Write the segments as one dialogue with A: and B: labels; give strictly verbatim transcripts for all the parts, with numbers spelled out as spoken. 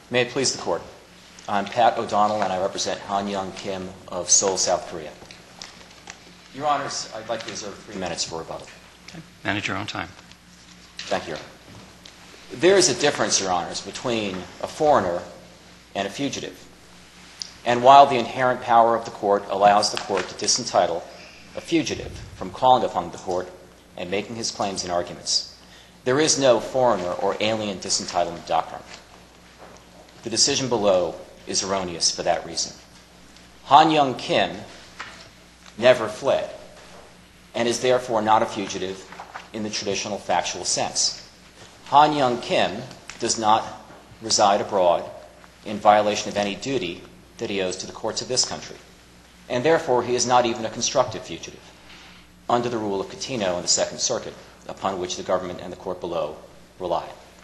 A: May it please the Court. I'm Pat O'Donnell, and I represent Han Young Kim of Seoul, South Korea. Your Honors, I'd like to reserve three minutes for rebuttal.
B: Okay. Manage your own time.
A: Thank you, Your Honor. There is a difference, Your Honors, between a foreigner and a fugitive. And while the inherent power of the Court allows the Court to disentitle a fugitive from calling upon the Court and making his claims and arguments, there is no foreigner or alien disentitlement doctrine. The decision below is erroneous for that reason. Han Young Kim never fled and is therefore not a fugitive in the traditional factual sense. Han Young Kim does not reside abroad in violation of any duty that he owes to the courts of this country, and therefore he is not even a constructive fugitive under the rule of Coutinho in the Second Circuit, upon which the government and the court below rely.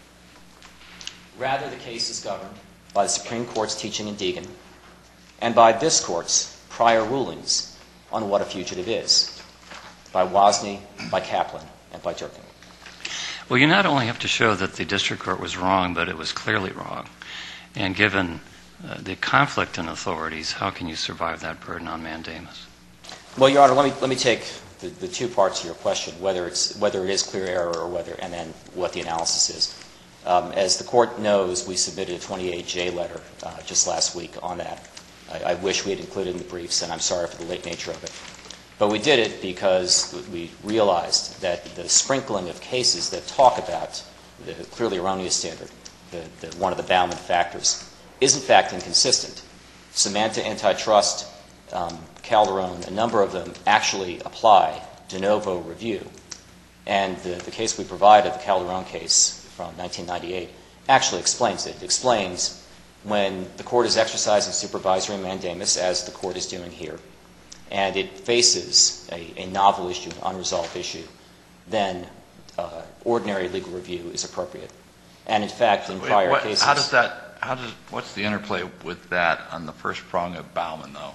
A: Rather, the case is governed by the Supreme Court's teaching in Deegan and by this Court's prior rulings on what a fugitive is, by Wozni, by Kaplan, and by Durkin.
B: Well, you not only have to show that the district court was wrong, but it was clearly wrong. And given uh, the conflict in authorities, how can you survive that burden on mandamus?
A: Well, Your Honor, let me let me take the, the two parts of your question, whether it's whether it is clear error or whether, and then what the analysis is. Um, as the Court knows, we submitted a twenty-eight J letter uh, just last week on that. I, I wish we had included in the briefs, and I'm sorry for the late nature of it. But we did it because we realized that the sprinkling of cases that talk about the clearly erroneous standard, the, the, one of the Bauman factors, is in fact inconsistent. Samantha Antitrust, um, Calderon, a number of them actually apply de novo review. And the, the case we provided, the Calderon case from nineteen ninety-eight, actually explains it. It explains when the court is exercising supervisory mandamus, as the court is doing here, and it faces a, a novel issue, an unresolved issue, then uh, ordinary legal review is appropriate. And in fact, in
C: Wait,
A: prior
C: what,
A: cases...
C: How does that, how does, what's the interplay with that on the first prong of Bauman, though?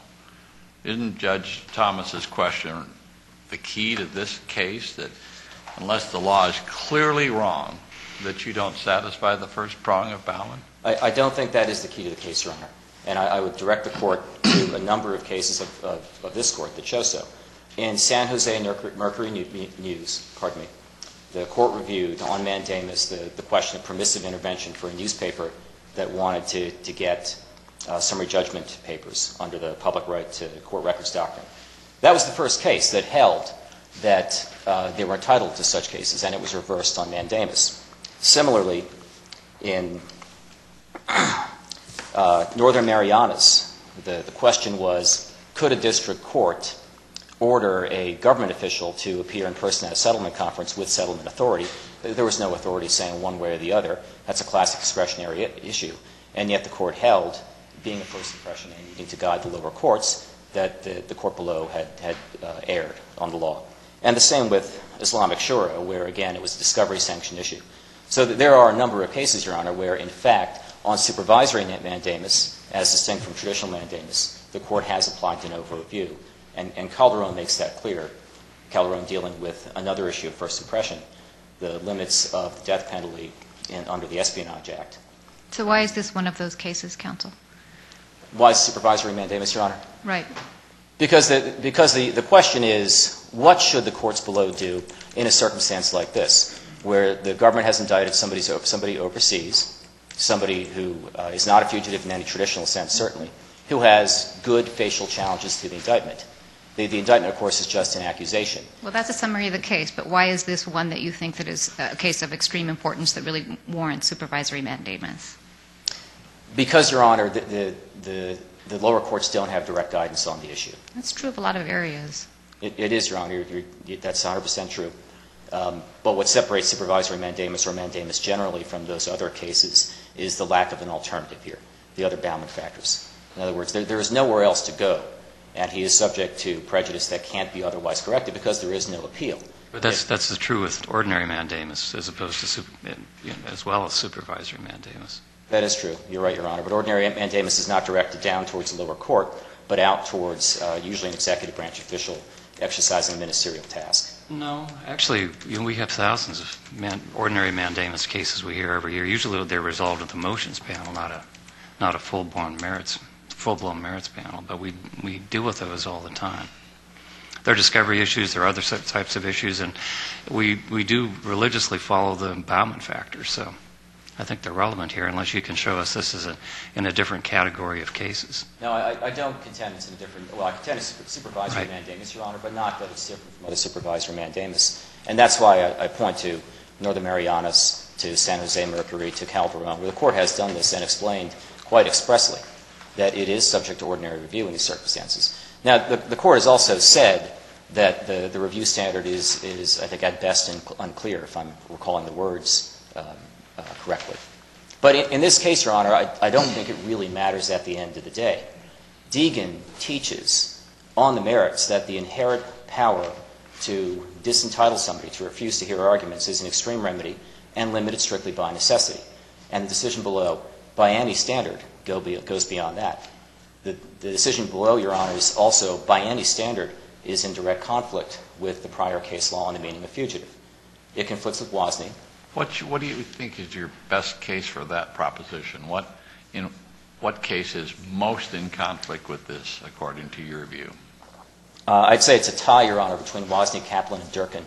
C: Isn't Judge Thomas's question the key to this case, that unless the law is clearly wrong, that you don't satisfy the first prong of Bauman?
A: I, I don't think that is the key to the case, Your Honor. And I, I would direct the Court to a number of cases of, of, of this Court that show so. In San Jose Mercury News, pardon me, the Court reviewed on mandamus the, the question of permissive intervention for a newspaper that wanted to, to get uh, summary judgment papers under the public right to court records doctrine. That was the first case that held that uh, they were entitled to such cases, and it was reversed on mandamus. Similarly, in Uh, Northern Marianas, the, the question was, could a district court order a government official to appear in person at a settlement conference with settlement authority? There was no authority saying one way or the other. That's a classic discretionary I- issue. And yet the court held, being a first impression and needing to guide the lower courts, that the, the court below had, had uh, erred on the law. And the same with Islamic Shura, where, again, it was a discovery sanction issue. So that there are a number of cases, Your Honor, where, in fact, on supervisory mandamus, as distinct from traditional mandamus, the Court has applied de novo review. And, and Calderon makes that clear. Calderon dealing with another issue of first impression, the limits of the death penalty in, under the Espionage Act.
D: So why is this one of those cases, counsel?
A: Why is supervisory mandamus, Your Honor?
D: Right.
A: Because the, because the, the question is, what should the courts below do in a circumstance like this, where the government has indicted somebody, somebody overseas, somebody who uh, is not a fugitive in any traditional sense, certainly, who has good facial challenges to the indictment. The, the indictment, of course, is just an accusation.
D: Well, that's a summary of the case, but why is this one that you think that is a case of extreme importance that really warrants supervisory mandamus?
A: Because, Your Honor, the, the, the, the lower courts don't have direct guidance on the issue.
D: That's true of a lot of areas.
A: It, it is, Your Honor. You're, you're, that's one hundred percent true. Um, but what separates supervisory mandamus or mandamus generally from those other cases is the lack of an alternative here, the other Bauman factors. In other words, there, there is nowhere else to go, and he is subject to prejudice that can't be otherwise corrected because there is no appeal.
B: But that's, that's true with ordinary mandamus as opposed to, super, you know, as well as supervisory mandamus.
A: That is true. You're right, Your Honor. But ordinary mandamus is not directed down towards the lower court, but out towards uh, usually an executive branch official exercising a ministerial task.
B: No, actually, you know, we have thousands of man, ordinary mandamus cases we hear every year. Usually they're resolved with a motions panel, not a not a full-blown merits, full-blown merits panel, but we we deal with those all the time. There are discovery issues, there are other types of issues, and we we do religiously follow the Bauman factors. So I think they're relevant here, unless you can show us this is a, in a different category of cases.
A: No, I, I don't contend it's in a different, well, I contend it's supervisory
B: Right.
A: mandamus, Your Honor, but not that it's different from other supervisory mandamus. And that's why I, I point to Northern Marianas, to San Jose Mercury, to Calderon, where the Court has done this and explained quite expressly that it is subject to ordinary review in these circumstances. Now, the, the Court has also said that the, the review standard is, is, I think, at best in, unclear, if I'm recalling the words um, uh, correctly. But in, in this case, Your Honor, I, I don't think it really matters at the end of the day. Deegan teaches on the merits that the inherent power to disentitle somebody, to refuse to hear arguments, is an extreme remedy and limited strictly by necessity. And the decision below, by any standard, go be, goes beyond that. The, the decision below, Your Honor, is also, by any standard, is in direct conflict with the prior case law on the meaning of fugitive. It conflicts with Wozni.
C: What, you, what do you think is your best case for that proposition? What, in, what case is most in conflict with this, according to your view?
A: Uh, I'd say it's a tie, Your Honor, between Wozni, Kaplan, and Durkin.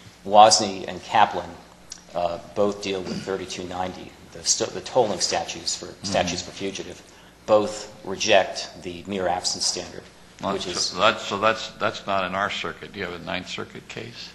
A: Wozni and Kaplan uh, both deal with thirty-two ninety, the, st- the tolling statutes for mm-hmm. statutes for fugitive. Both reject the mere absence standard,
C: well,
A: which
C: so,
A: is
C: so that's so that's that's not in our circuit. Do you have a Ninth Circuit case?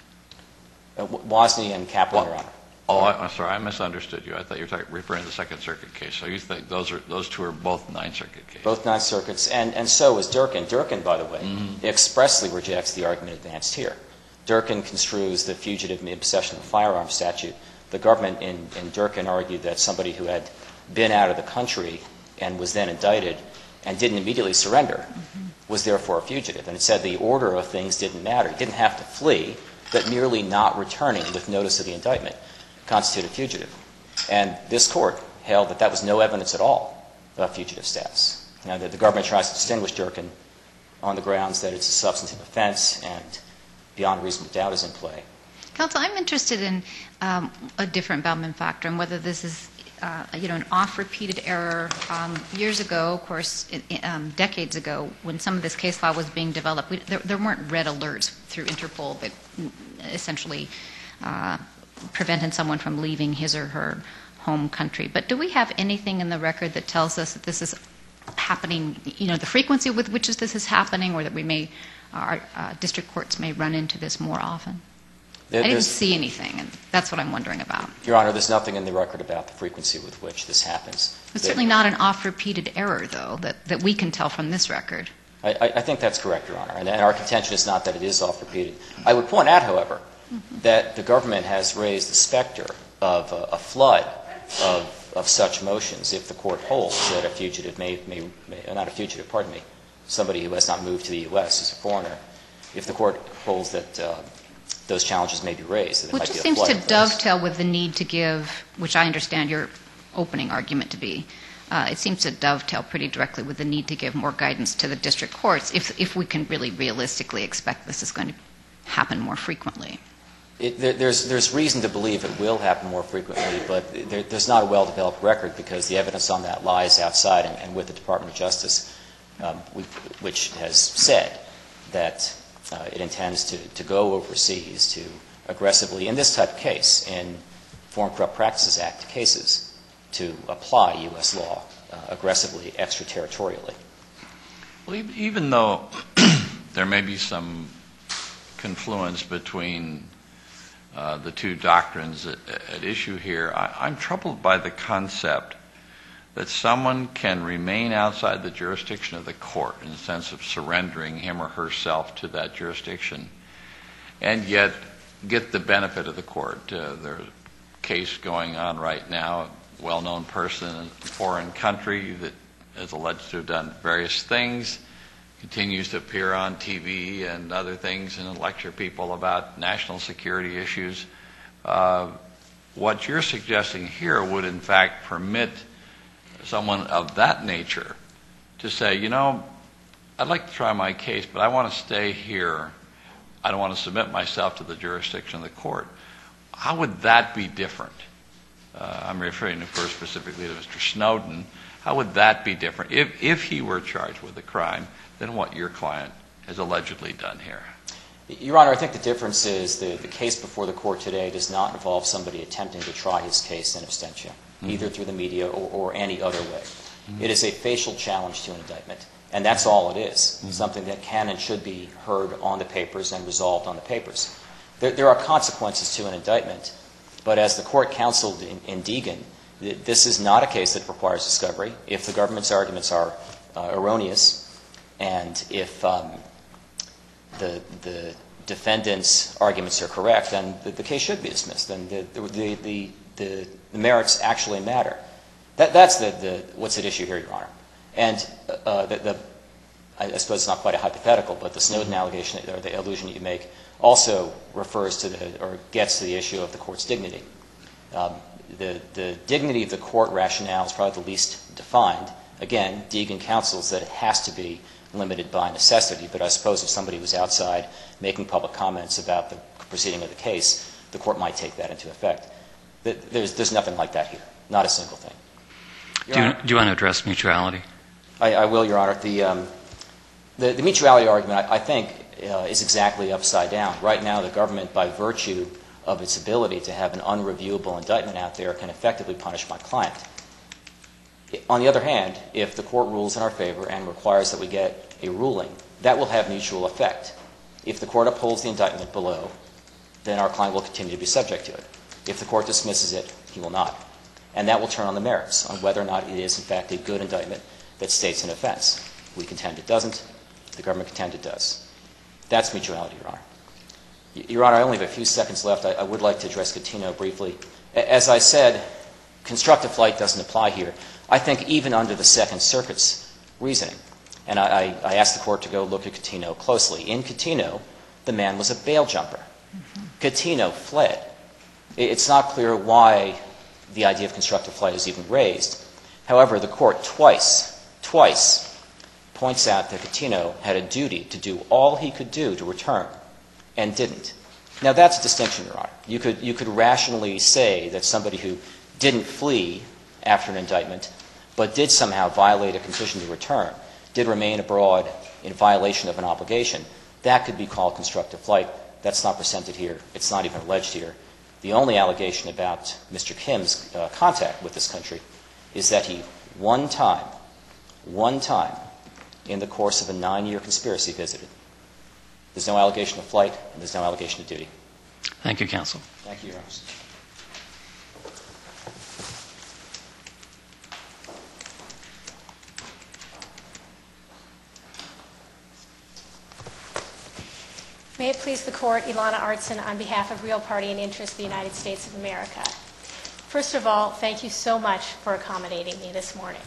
A: uh, Wozni and Kaplan,
C: well,
A: Your Honor.
C: Oh, I, I'm sorry, I misunderstood you. I thought you were talking, referring to the Second Circuit case. So you think those are those two are both Ninth Circuit cases?
A: Both Ninth Circuits, and, and so is Durkin. Durkin, by the way, mm-hmm. expressly rejects the argument advanced here. Durkin construes the fugitive in possession of a firearm statute. The government in, in Durkin argued that somebody who had been out of the country and was then indicted and didn't immediately surrender mm-hmm. was therefore a fugitive. And it said the order of things didn't matter. He didn't have to flee, but merely not returning with notice of the indictment constituted fugitive. And this Court held that that was no evidence at all of fugitive status. Now, the, the government tries to distinguish Durkin on the grounds that it's a substantive offense and beyond reasonable doubt is in play.
D: Counsel, I'm interested in um, a different Bauman factor and whether this is uh, you know, an oft-repeated error. Um, years ago, of course, in, um, decades ago, when some of this case law was being developed, we, there, there weren't red alerts through Interpol that essentially uh, prevented someone from leaving his or her home country. But do we have anything in the record that tells us that this is happening, you know, the frequency with which this is happening, or that we may, our uh, district courts may run into this more often?
A: There,
D: I didn't see anything, and that's what I'm wondering about.
A: Your Honor, there's nothing in the record about the frequency with which this happens.
D: It's certainly not an oft-repeated error, though, that, that we can tell from this record.
A: I, I think that's correct, Your Honor, and, and our contention is not that it is oft-repeated. I would point out, however, mm-hmm. that the government has raised the specter of a, a flood of, of such motions if the Court holds that a fugitive may, may, may, not a fugitive, pardon me, somebody who has not moved to the U S as a foreigner, if the Court holds that uh, those challenges may be raised. That
D: Well, it just seems to dovetail with the need to give, which I understand your opening argument to be, uh, it seems to dovetail pretty directly with the need to give more guidance to the district courts if, if we can really realistically expect this is going to happen more frequently.
A: It, there, there's, there's reason to believe it will happen more frequently, but there, there's not a well-developed record because the evidence on that lies outside and, and with the Department of Justice, um, we, which has said that uh, it intends to, to go overseas to aggressively, in this type of case, in Foreign Corrupt Practices Act cases, to apply U S law uh, aggressively extraterritorially.
C: Well, even though there may be some confluence between uh, the two doctrines at, at issue here, I, I'm troubled by the concept that someone can remain outside the jurisdiction of the court in the sense of surrendering him or herself to that jurisdiction and yet get the benefit of the court. Uh, there's a case going on right now, a well-known person in a foreign country that is alleged to have done various things, continues to appear on T V and other things and lecture people about national security issues. Uh, what you're suggesting here would in fact permit someone of that nature to say, you know, I'd like to try my case, but I want to stay here. I don't want to submit myself to the jurisdiction of the court. How would that be different? Uh, I'm referring, of course, specifically to Mister Snowden. How would that be different if, if he were charged with a crime than what your client has allegedly done here?
A: Your Honor, I think the difference is the, the case before the court today does not involve somebody attempting to try his case in absentia, mm-hmm. either through the media or, or any other way. Mm-hmm. It is a facial challenge to an indictment, and that's all it is, mm-hmm. something that can and should be heard on the papers and resolved on the papers. There, there are consequences to an indictment, but as the court counseled in, in Deegan, th- this is not a case that requires discovery. If the government's arguments are uh, erroneous, and if um, the, the defendant's arguments are correct, then the, the case should be dismissed, and the, the, the, the, the merits actually matter. That, that's the, the, what's at issue here, Your Honor. And uh, the, the, I suppose it's not quite a hypothetical, but the Snowden allegation, or the allusion that you make, also refers to the, or gets to the issue of the court's dignity. Um, the, the dignity of the court rationale is probably the least defined. Again, Deegan counsels that it has to be limited by necessity, but I suppose if somebody was outside making public comments about the proceeding of the case, the court might take that into effect. There's, there's nothing like that here, not a single thing.
B: Do you, do you want to address mutuality?
A: I, I will, Your Honor. The, um, the, the mutuality argument, I, I think, uh, is exactly upside down. Right now, the government, by virtue of its ability to have an unreviewable indictment out there, can effectively punish my client. On the other hand, if the court rules in our favor and requires that we get a ruling, that will have mutual effect. If the court upholds the indictment below, then our client will continue to be subject to it. If the court dismisses it, he will not. And that will turn on the merits, on whether or not it is, in fact, a good indictment that states an offense. We contend it doesn't. The government contends it does. That's mutuality, Your Honor. Your Honor, I only have a few seconds left. I, I would like to address Coutinho briefly. As I said, constructive flight doesn't apply here. I think even under the Second Circuit's reasoning, and I, I asked the court to go look at Coutinho closely. In Coutinho, the man was a bail jumper. Mm-hmm. Coutinho fled. It's not clear why the idea of constructive flight is even raised. However, the court twice, twice points out that Coutinho had a duty to do all he could do to return and didn't. Now, that's a distinction, Your Honor. You could, you could rationally say that somebody who didn't flee after an indictment but did somehow violate a condition to return, did remain abroad in violation of an obligation, that could be called constructive flight. That's not presented here. It's not even alleged here. The only allegation about Mister Kim's uh, contact with this country is that he one time, one time in the course of a nine-year conspiracy visited. There's no allegation of flight, and there's no allegation of duty.
B: Thank you, counsel.
A: Thank you, Your Honor.
E: May it please the Court, Ilana Artson on behalf of Real Party and Interest of the United States of America. First of all, thank you so much for accommodating me this morning.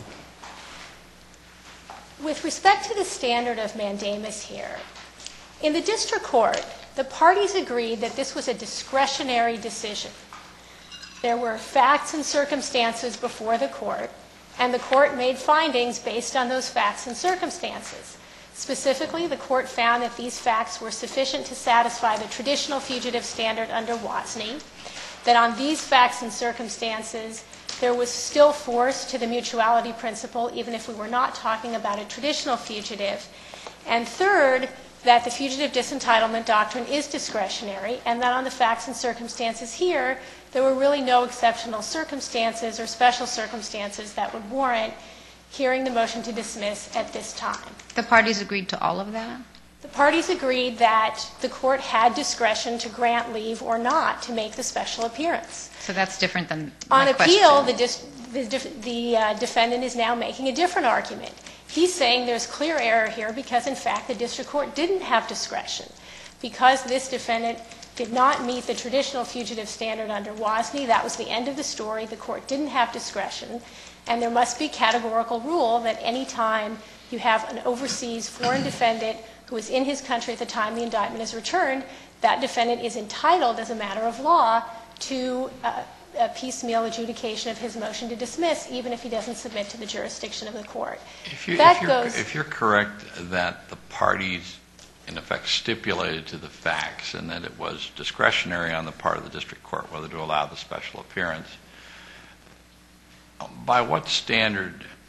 E: With respect to the standard of mandamus here, in the district court, the parties agreed that this was a discretionary decision. There were facts and circumstances before the court, and the court made findings based on those facts and circumstances. Specifically, the court found that these facts were sufficient to satisfy the traditional fugitive standard under Wozni, that on these facts and circumstances, there was still force to the mutuality principle, even if we were not talking about a traditional fugitive. And third, that the fugitive disentitlement doctrine is discretionary, and that on the facts and circumstances here, there were really no exceptional circumstances or special circumstances that would warrant hearing the motion to dismiss at this time.
D: The parties agreed to all of that?
E: The parties agreed that the court had discretion to grant leave or not to make the special appearance.
D: So that's different than my
E: On appeal,
D: question.
E: the, dis- the, def- the uh, defendant is now making a different argument. He's saying there's clear error here because, in fact, the district court didn't have discretion. Because this defendant did not meet the traditional fugitive standard under Wozni, that was the end of the story. The court didn't have discretion. And there must be categorical rule that any time you have an overseas foreign defendant who is in his country at the time the indictment is returned, that defendant is entitled as a matter of law to uh, a piecemeal adjudication of his motion to dismiss, even if he doesn't submit to the jurisdiction of the court.
C: If, you,
E: that
C: if, you're,
E: goes,
C: if you're correct that the parties, in effect, stipulated to the facts and that it was discretionary on the part of the district court whether to allow the special appearance, by what standard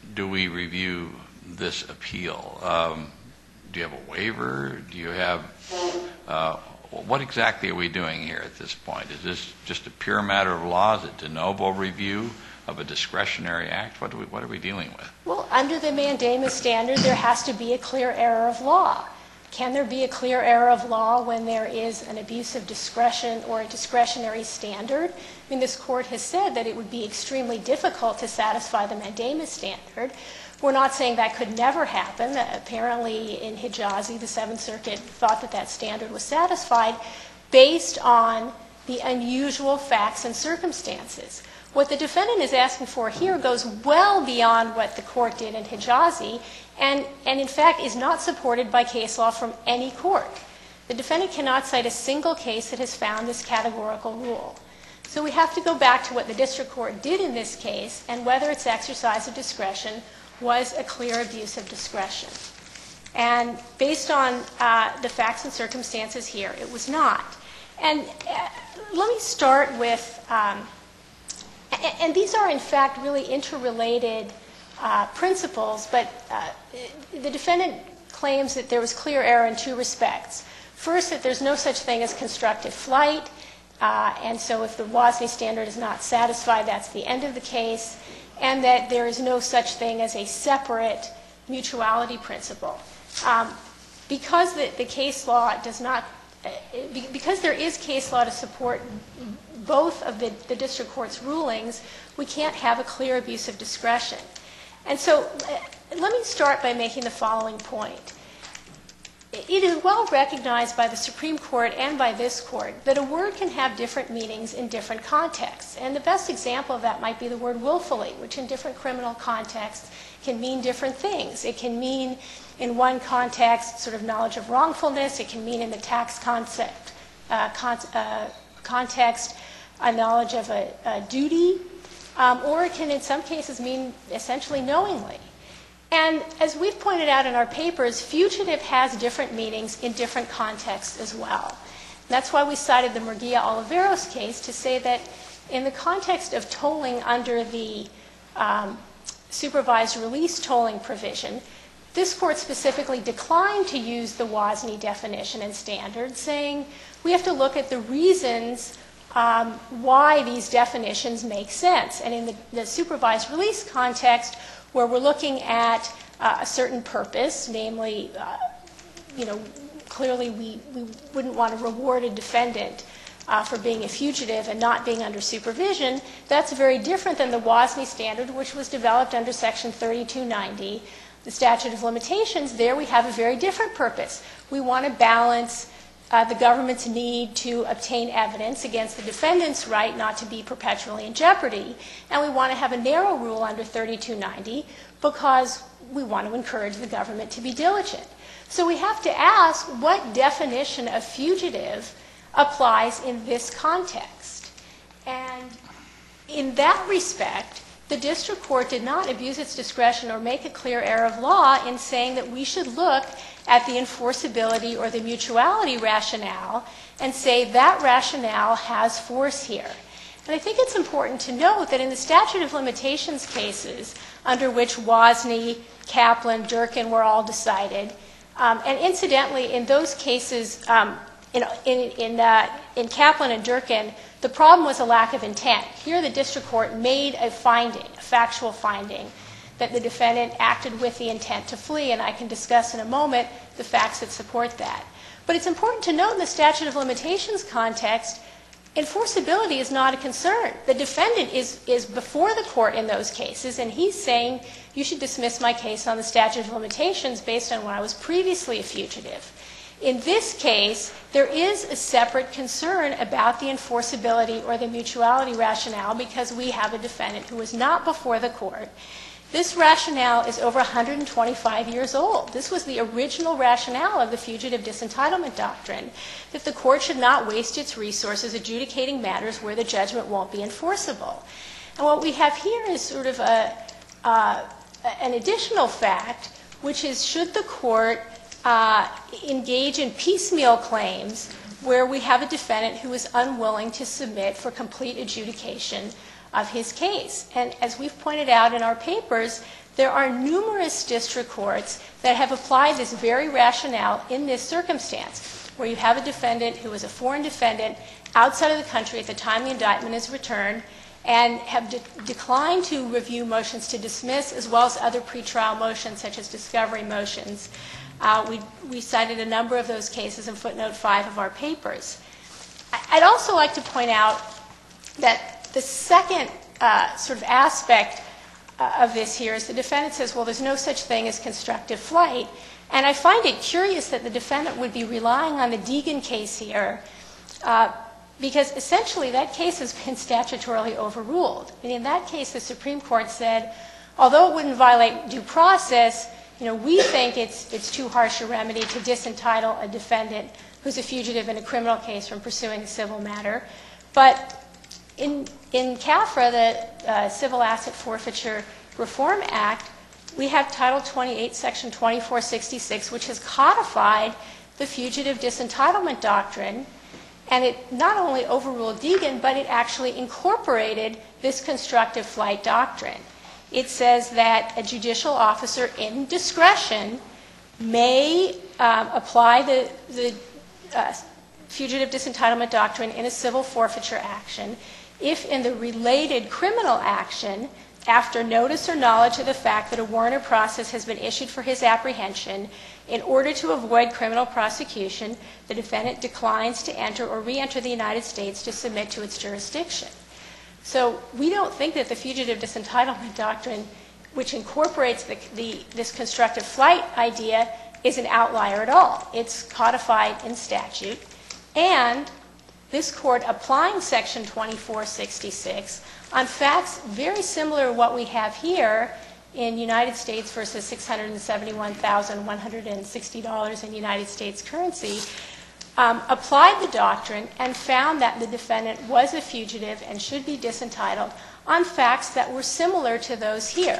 C: do we review this appeal? Um, do you have a waiver? Do you have, uh, what exactly are we doing here at this point? Is this just a pure matter of law? Is it de novo review of a discretionary act? What, do we, what are we dealing with?
E: Well, under the mandamus standard, there has to be a clear error of law. Can there be a clear error of law when there is an abuse of discretion or a discretionary standard? I mean, this Court has said that it would be extremely difficult to satisfy the mandamus standard. We're not saying that could never happen. Apparently, in Hijazi, the Seventh Circuit thought that that standard was satisfied based on the unusual facts and circumstances. What the defendant is asking for here goes well beyond what the Court did in Hijazi and, and in fact, is not supported by case law from any court. The defendant cannot cite a single case that has found this categorical rule. So we have to go back to what the district court did in this case and whether its exercise of discretion was a clear abuse of discretion. And based on uh, the facts and circumstances here, it was not. And uh, let me start with, um, and, and these are in fact really interrelated uh, principles, but uh, the defendant claims that there was clear error in two respects. First, that there's no such thing as constructive flight, uh, and so if the WASNI standard is not satisfied, that's the end of the case, and that there is no such thing as a separate mutuality principle. Um, because the, the case law does not, uh, because there is case law to support both of the, the district court's rulings, we can't have a clear abuse of discretion. And so uh, let me start by making the following point. It is well recognized by the Supreme Court and by this Court that a word can have different meanings in different contexts. And the best example of that might be the word willfully, which in different criminal contexts can mean different things. It can mean in one context sort of knowledge of wrongfulness. It can mean in the tax concept, uh, con- uh, context a knowledge of a, a duty. Um, or it can in some cases mean essentially knowingly. And as we've pointed out in our papers, fugitive has different meanings in different contexts as well. And that's why we cited the Murguia-Oliveros case to say that in the context of tolling under the um, supervised release tolling provision, this Court specifically declined to use the WASNI definition and standard, saying we have to look at the reasons um, why these definitions make sense. And in the, the supervised release context, where we're looking at uh, a certain purpose, namely, uh, you know, clearly we, we wouldn't want to reward a defendant uh, for being a fugitive and not being under supervision, that's very different than the WASNI standard, which was developed under Section thirty-two ninety, the statute of limitations. There we have a very different purpose. We want to balance uh, the government's need to obtain evidence against the defendant's right not to be perpetually in jeopardy, and we want to have a narrow rule under thirty-two ninety because we want to encourage the government to be diligent. So we have to ask what definition of fugitive applies in this context. And in that respect, the district court did not abuse its discretion or make a clear error of law in saying that we should look at the enforceability or the mutuality rationale and say that rationale has force here. And I think it's important to note that in the statute of limitations cases under which WASNI, Kaplan, Durkin were all decided, um, and incidentally, in those cases, um, in, in, in, uh, in Kaplan and Durkin, the problem was a lack of intent. Here the district court made a finding, a factual finding, that the defendant acted with the intent to flee, and I can discuss in a moment the facts that support that. But it's important to note in the statute of limitations context, enforceability is not a concern. The defendant is, is before the court in those cases, and he's saying, you should dismiss my case on the statute of limitations based on when I was previously a fugitive. In this case, there is a separate concern about the enforceability or the mutuality rationale because we have a defendant who was not before the court. This rationale is over one hundred twenty-five years old. This was the original rationale of the fugitive disentitlement doctrine, that the court should not waste its resources adjudicating matters where the judgment won't be enforceable. And what we have here is sort of a, uh, an additional fact, which is should the court uh, engage in piecemeal claims where we have a defendant who is unwilling to submit for complete adjudication of his case. And as we've pointed out in our papers, There are numerous district courts that have applied this very rationale in this circumstance, where you have a defendant who is a foreign defendant outside of the country at the time the indictment is returned and have de- declined to review motions to dismiss, as well as other pretrial motions such as discovery motions. Uh, we, we cited a number of those cases in footnote five of our papers. I, I'd also like to point out that the second uh, sort of aspect uh, of this here is the defendant says, well, there's no such thing as constructive flight. And I find it curious that the defendant would be relying on the Deegan case here, uh, because essentially that case has been statutorily overruled. And in that case, the Supreme Court said, although it wouldn't violate due process, you know, we think it's, it's too harsh a remedy to disentitle a defendant who's a fugitive in a criminal case from pursuing a civil matter. But in, in C A F R A, the uh, Civil Asset Forfeiture Reform Act, we have Title twenty-eight, Section twenty-four sixty-six, which has codified the fugitive disentitlement doctrine. And it not only overruled Deegan, but it actually incorporated this constructive flight doctrine. It says that a judicial officer in discretion may um, apply the, the uh, fugitive disentitlement doctrine in a civil forfeiture action if in the related criminal action, after notice or knowledge of the fact that a warrant or process has been issued for his apprehension, in order to avoid criminal prosecution, the defendant declines to enter or re-enter the United States to submit to its jurisdiction. So we don't think that the fugitive disentitlement doctrine, which incorporates the, the, this constructive flight idea, is an outlier at all. It's codified in statute. And this Court, applying Section twenty-four sixty-six on facts very similar to what we have here in United States versus six hundred seventy-one thousand one hundred sixty dollars in United States currency, um, applied the doctrine and found that the defendant was a fugitive and should be disentitled on facts that were similar to those here.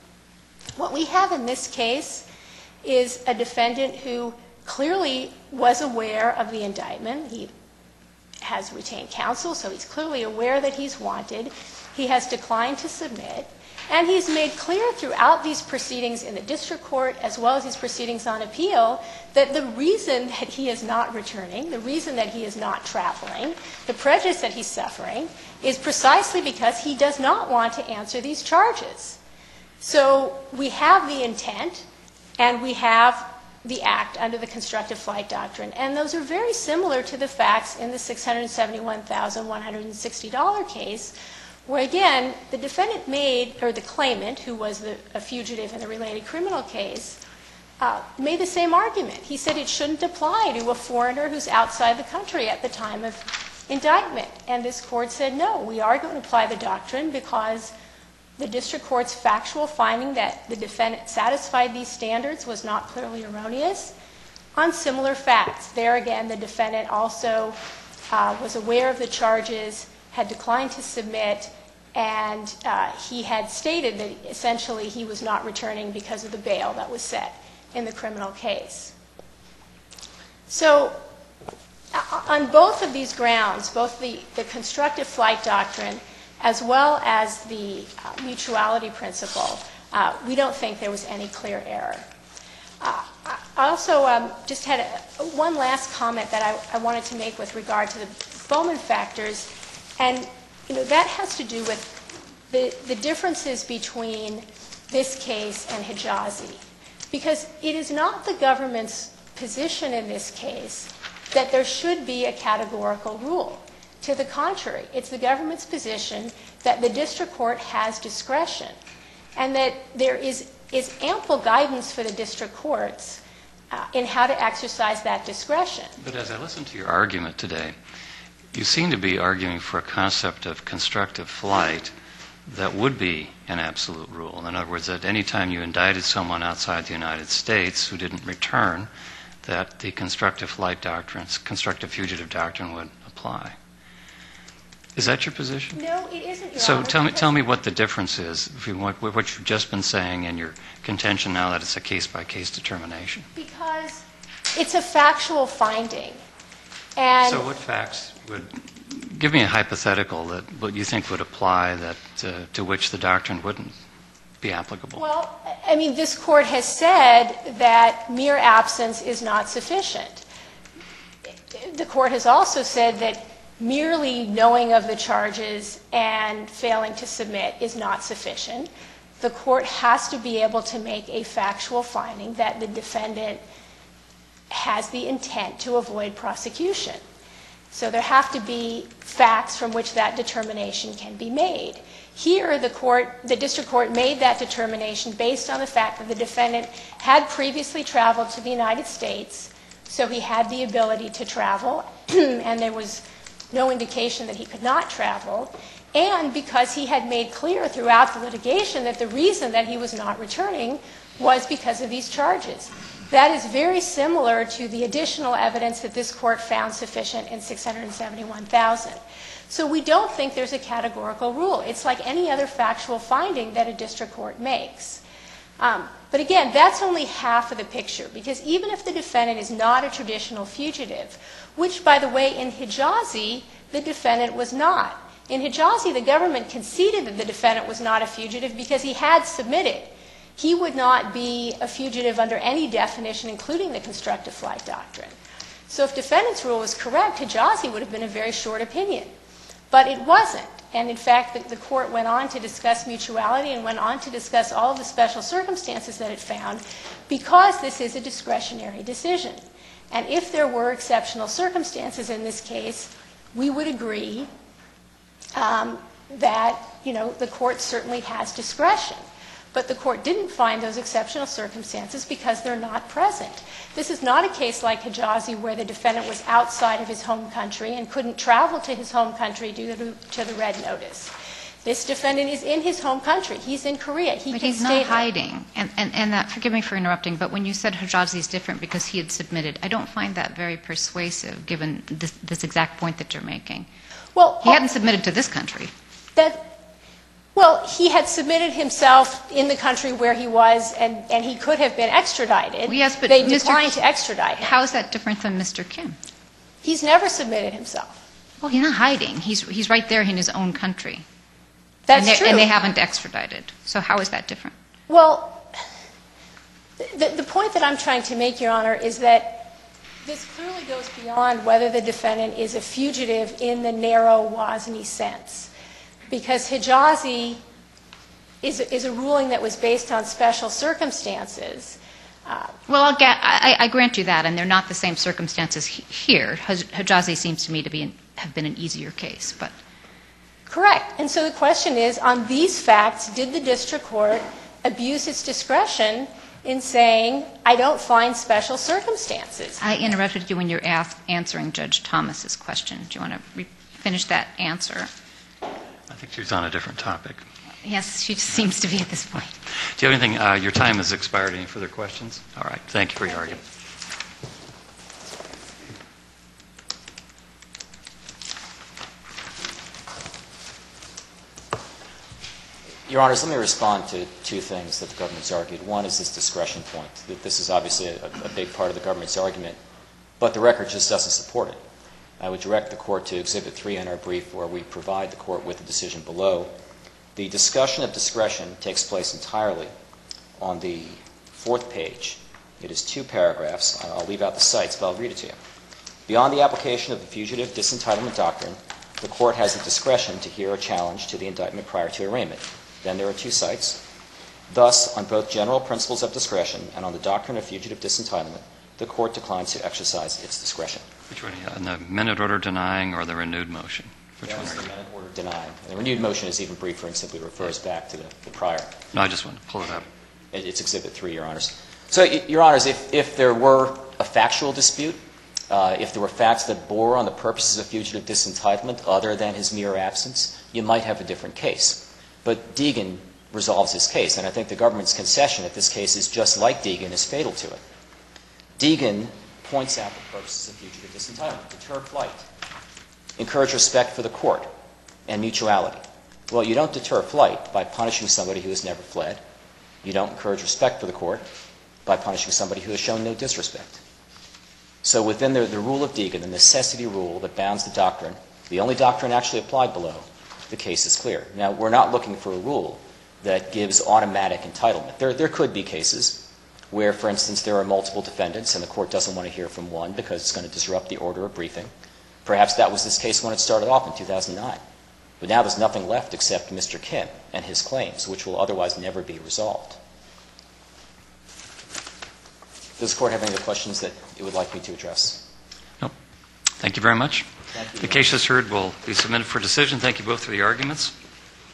E: What we have in this case is a defendant who clearly was aware of the indictment. He has retained counsel, so he's clearly aware that he's wanted. He has declined to submit. And he's made clear throughout these proceedings in the district court, as well as these proceedings on appeal, that the reason that he is not returning, the reason that he is not traveling, the prejudice that he's suffering, is precisely because he does not want to answer these charges. So we have the intent, and we have the act under the constructive flight doctrine. And those are very similar to the facts in the six hundred seventy-one thousand one hundred sixty dollars case, where, again, the defendant made, or the claimant, who was the, a fugitive in a related criminal case, uh, made the same argument. He said it shouldn't apply to a foreigner who's outside the country at the time of indictment. And this Court said, no, we are going to apply the doctrine because the district court's factual finding that the defendant satisfied these standards was not clearly erroneous on similar facts. There, again, the defendant also uh, was aware of the charges, had declined to submit, and uh, he had stated that essentially he was not returning because of the bail that was set in the criminal case. So uh, on both of these grounds, both the, the constructive flight doctrine as well as the uh, mutuality principle, uh, we don't think there was any clear error. Uh, I also um, just had a, one last comment that I, I wanted to make with regard to the Bowman factors, and you know that has to do with the, the differences between this case and Hijazi, because it is not the government's position in this case that there should be a categorical rule. To the contrary, it's the government's position that the district court has discretion and that there is, is ample guidance for the district courts uh, in how to exercise that discretion.
B: But as I listen to your argument today, you seem to be arguing for a concept of constructive flight that would be an absolute rule. In other words, that any time you indicted someone outside the United States who didn't return, that the constructive flight doctrine, constructive fugitive doctrine would apply. Is that your position?
E: No, it isn't, Your
B: So
E: Honor,
B: tell me, tell me what the difference is, if you want, what you've just been saying and your contention now that it's a case-by-case determination.
E: Because it's a factual finding. And
B: So what facts would, give me a hypothetical that what you think would apply that uh, to which the doctrine wouldn't. be applicable?
E: Well, I mean, this Court has said that mere absence is not sufficient. The Court has also said that merely knowing of the charges and failing to submit is not sufficient. The Court has to be able to make a factual finding that the defendant has the intent to avoid prosecution. So there have to be facts from which that determination can be made. Here, the court, the district court made that determination based on the fact that the defendant had previously traveled to the United States, so he had the ability to travel, and there was no indication that he could not travel, and because he had made clear throughout the litigation that the reason that he was not returning was because of these charges. That is very similar to the additional evidence that this Court found sufficient in six hundred seventy-one thousand. So we don't think there's a categorical rule. It's like any other factual finding that a district court makes. Um, but again, that's only half of the picture, because even if the defendant is not a traditional fugitive, which, by the way, in Hijazi, the defendant was not. In Hijazi, the government conceded that the defendant was not a fugitive because he had submitted. He would not be a fugitive under any definition, including the constructive flight doctrine. So if defendant's rule was correct, Hijazi would have been a very short opinion. But it wasn't. And in fact, the, the Court went on to discuss mutuality and went on to discuss all of the special circumstances that it found, because this is a discretionary decision. And if there were exceptional circumstances in this case, we would agree um, that, you know, the Court certainly has discretion. But the Court didn't find those exceptional circumstances because they're not present. This is not a case like Hijazi where the defendant was outside of his home country and couldn't travel to his home country due to, to the red notice. This defendant is in his home country. He's in Korea. He
D: but
E: can
D: he's
E: stay
D: not hiding. And, and, and that, forgive me for interrupting, but when you said Hijazi is different because he had submitted, I don't find that very persuasive given this, this exact point that you're making.
E: Well,
D: he hadn't submitted to this country.
E: That, well, he had submitted himself in the country where he was, and, and he could have been extradited.
D: Well, yes, but
E: they
D: Mister
E: declined to extradite him.
D: How is that different than Mister Kim?
E: He's never submitted himself.
D: Well, he's not hiding. He's, he's right there in his own country.
E: That's
D: and
E: true.
D: And they haven't extradited. So how is that different?
E: Well, the, the point that I'm trying to make, Your Honor, is that this clearly goes beyond whether the defendant is a fugitive in the narrow WASNI sense. Because Hijazi is, is a ruling that was based on special circumstances. Uh,
D: well, I'll get, I, I grant you that, and they're not the same circumstances he, here. Hijazi seems to me to be an, have been an easier case. But
E: correct. And so the question is, on these facts, did the district court abuse its discretion in saying, I don't find special circumstances?
D: I interrupted you when you were ask, answering Judge Thomas's question. Do you want to re- finish that answer?
B: I think she's on a different topic.
D: Yes, she seems to be at this point.
B: Do you have anything? Uh, your time has expired. Any further questions? All right. Thank you for your argument.
A: Your Honors, let me respond to two things that the government's argued. One is this discretion point, that this is obviously a, a big part of the government's argument, but the record just doesn't support it. I would direct the Court to Exhibit three in our brief, where we provide the Court with the decision below. The discussion of discretion takes place entirely on the fourth page. It is two paragraphs. I'll leave out the cites, but I'll read it to you. Beyond the application of the fugitive disentitlement doctrine, the Court has the discretion to hear a challenge to the indictment prior to arraignment. Then there are two cites. Thus, on both general principles of discretion and on the doctrine of fugitive disentitlement, the Court declines to exercise its discretion.
B: Which one? On the minute order denying or the renewed motion? Which
A: That
B: one
A: is
B: are
A: the
B: you?
A: minute order denying. And the renewed motion is even briefer and simply refers back to the, the prior.
B: No, I just want to pull it up.
A: It, it's Exhibit three, Your Honors. So, Your Honors, if, if there were a factual dispute, uh, if there were facts that bore on the purposes of fugitive disentitlement other than his mere absence, you might have a different case. But Deegan resolves his case, and I think the government's concession that this case is just like Deegan is fatal to it. Deegan points out the purposes of fugitive disentitlement: deter flight, encourage respect for the court, and mutuality. Well, you don't deter flight by punishing somebody who has never fled. You don't encourage respect for the court by punishing somebody who has shown no disrespect. So within the, the rule of Deegan, the necessity rule that bounds the doctrine, the only doctrine actually applied below, the case is clear. Now, we're not looking for a rule. that gives automatic entitlement. There, there could be cases where, for instance, there are multiple defendants and the court doesn't want to hear from one because it's going to disrupt the order of briefing. Perhaps that was this case when it started off in two thousand nine. But now there's nothing left except Mister Kim and his claims, which will otherwise never be resolved. Does the court have any other questions that it would like me to address?
B: Nope. Thank you very much.
A: Thank you.
B: The case as heard will be submitted for decision. Thank you both for the arguments.